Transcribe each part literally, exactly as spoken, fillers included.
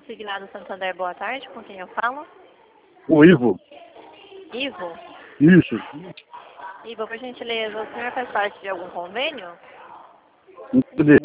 Consignado Santander, boa tarde. Com quem eu falo? O Ivo. Ivo? Isso. Ivo, por gentileza, o senhor faz parte de algum convênio? Cadê?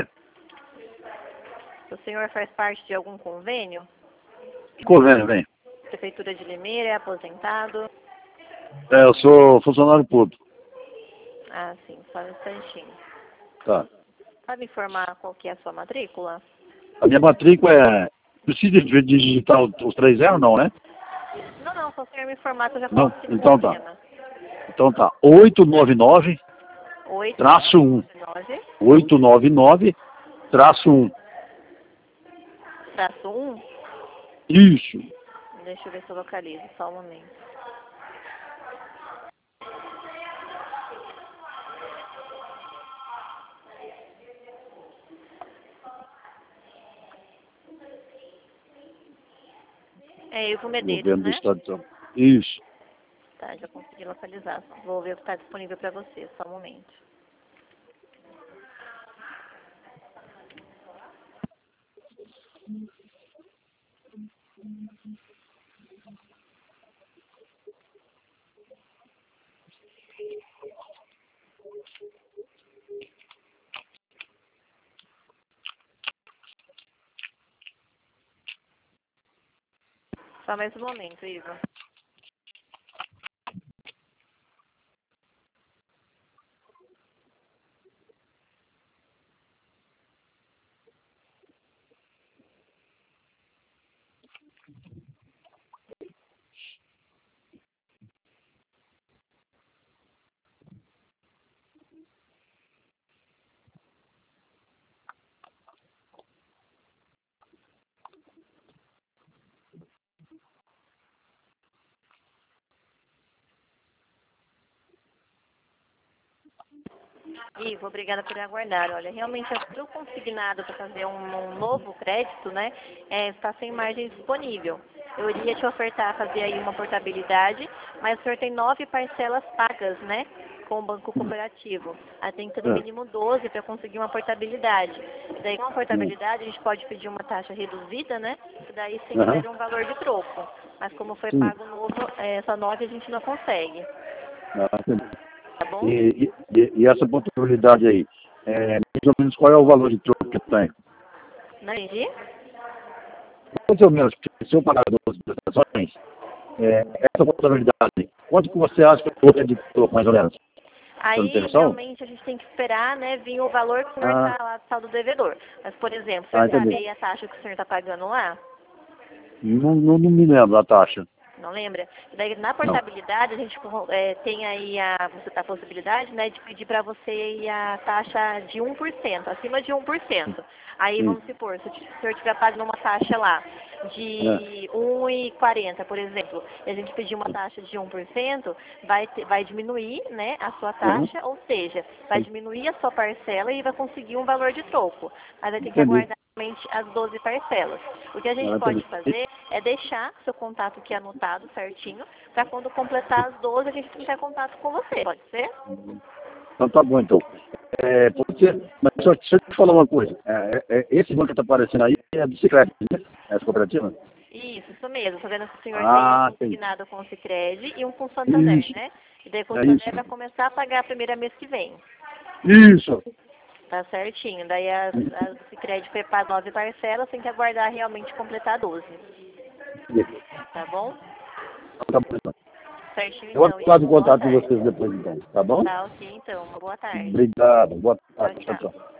O senhor faz parte de algum convênio? Que convênio, vem? Prefeitura de Limeira, é aposentado? É, eu sou funcionário público. Ah, sim, só um instantinho. Tá. Pode informar qual que é a sua matrícula? A minha matrícula é... Precisa de digitar os três zero, não, né? Não, não, só o senhor me informar que eu já Não, coloco aqui no então tá. sistema. Então tá. oito nove nove, oito traço um. nove oito nove nove, traço um. traço um. Isso. Deixa eu ver se eu localizo, só um momento. É Ivo Medeiros, Governo do né? Estado de São Paulo. Isso. Tá, já consegui localizar. Vou ver o que está disponível para você, só um momento. Só mais um momento, Ivo. Ivo, obrigada por aguardar. Olha, realmente eu consignado para fazer um, um novo crédito, né? É, está sem margem disponível. Eu iria te ofertar fazer aí uma portabilidade, mas o senhor tem nove parcelas pagas, né? Com o Banco Cooperativo. Aí tem que ter no É. mínimo doze para conseguir uma portabilidade. Daí com a portabilidade a gente pode pedir uma taxa reduzida, né? E daí sim Aham. ter um valor de troco. Mas como foi Sim. pago novo, é, só nove a gente não consegue. Ah, entendi. Tá bom? E, e, e essa possibilidade aí, é, mais ou menos qual é o valor de troco que tem? Não entendi? Mais ou menos, se eu pagar doze prestações, é, essa possibilidade, quanto que você acha que eu vou ter de troco, mais ou menos? Você não tem Aí, noção? realmente, a gente tem que esperar, né, vir o valor que o senhor Ah, está lá do saldo devedor. Mas, por exemplo, o ah, senhor sabe entendi. aí a taxa que o senhor está pagando lá? Não, não, não me lembro a taxa. Não lembra? Daí, na Não. portabilidade, a gente é, tem aí a, você tá a possibilidade, né, de pedir para você aí a taxa de um por cento, acima de um por cento. Aí, Sim. vamos supor, se o senhor estiver pagando uma taxa lá É. de um e quarenta, por exemplo, e a gente pedir uma taxa de um por cento, vai, ter- vai diminuir, né, a sua Uhum. taxa, ou seja, vai diminuir a sua parcela e vai conseguir um valor de troco. Mas vai ter que Entendi. aguardar realmente as doze parcelas. O que a gente Ah, pode entendi. fazer é deixar seu contato aqui anotado certinho, para quando completar as doze a gente entrar em contato com você. Pode ser? Então tá bom, então. É, pode ser, mas só, deixa eu te falar uma coisa. É, é, é, esse banco que tá aparecendo aí é bicicleta, né? Essa cooperativa? Isso, isso mesmo. Estou vendo que o senhor tem um Ah, entendi. consignado com o Sicredi e um com o Santander, Isso, né? E daí com o é isso. Santander vai começar a pagar a primeira mês que vem. Isso. Tá certinho. Daí as, as do Sicredi foi para nove parcelas, tem que aguardar realmente completar doze. Tá bom? Tá bom, então. Certinho Eu vou então, entrar em Ivo. Boa contato com tarde. vocês depois, então. Tá bom? Tá ok então. Uma boa tarde. Obrigado. Boa Tchau, tarde. Tchau, tchau. tchau.